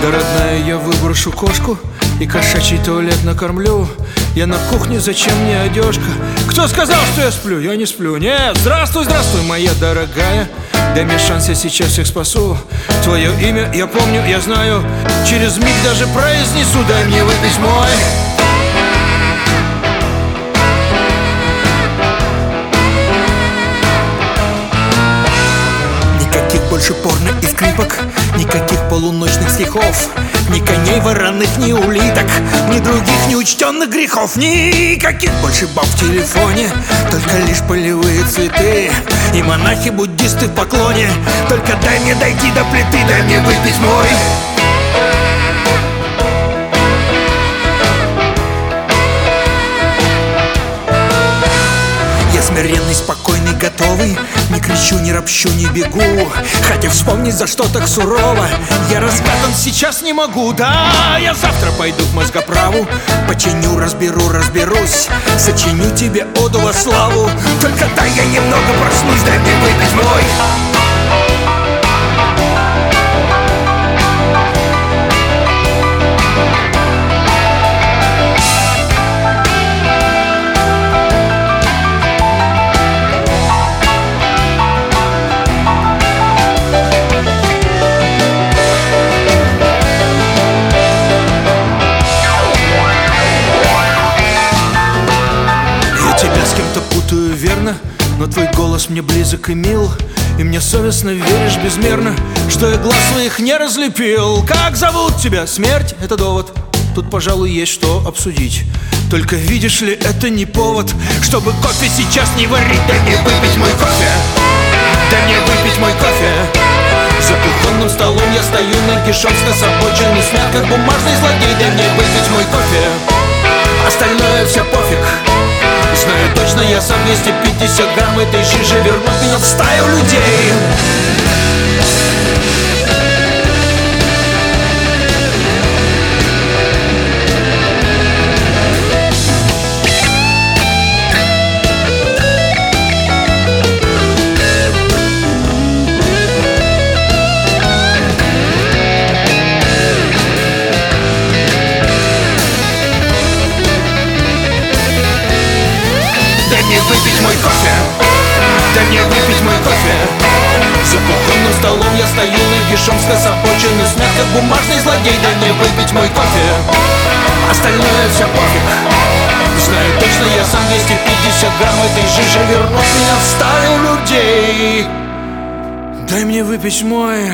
Да, родная, я выброшу кошку и кошачий туалет накормлю. Я на кухне, зачем мне одежка? Кто сказал, что я сплю? Я не сплю, нет. Здравствуй, здравствуй, моя дорогая. Дай мне шанс, я сейчас всех спасу. Твое имя я помню, я знаю. Через миг даже произнесу. Дай мне выпить мой. Никаких больше порно и скрипок, никаких полуночных стихов, ни коней вороных, ни улиток, ни других неучтенных грехов. Никаких больше баб в телефоне, только лишь полевые цветы и монахи-буддисты в поклоне. Только дай мне дойти до плиты, дай мне выпить мой. Я смиренный, спокойный, готовый. Не кричу, не ропщу, не бегу. Хотя вспомнить, за что так сурово я раскатан сейчас не могу. Да, я завтра пойду к мозгоправу, починю, разберу, разберусь, сочиню тебе оду во славу. Только дай я немного проснусь, дай мне выпить мой. Верно, но твой голос мне близок и мил, и мне совестно, веришь безмерно, что я глаз своих не разлепил. Как зовут тебя? Смерть — это довод. Тут, пожалуй, есть что обсудить. Только видишь ли, это не повод, чтобы кофе сейчас не варить. Дай мне выпить мой кофе. Дай мне выпить мой кофе. За кухонным столом я стою нагишом, скособоченный, смят как бумажный злодей. Дай мне выпить мой кофе. Остальное все пофиг. Знаю точно, я сам 250 грамм этой жижи вернут меня в стаю людей. Дай мне выпить мой кофе. Дай мне выпить мой кофе. За кухонным столом я стою нагишом, скособоченный, смят как бумажный злодей. Дай мне выпить мой кофе. Остальное все пофиг. Знаю точно, я сам 250 грамм этой жижи вернут меня в стаю людей. Дай мне выпить мой.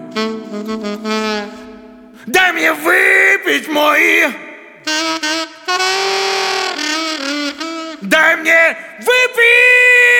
Дай мне выпить мой. Дай мне выпить!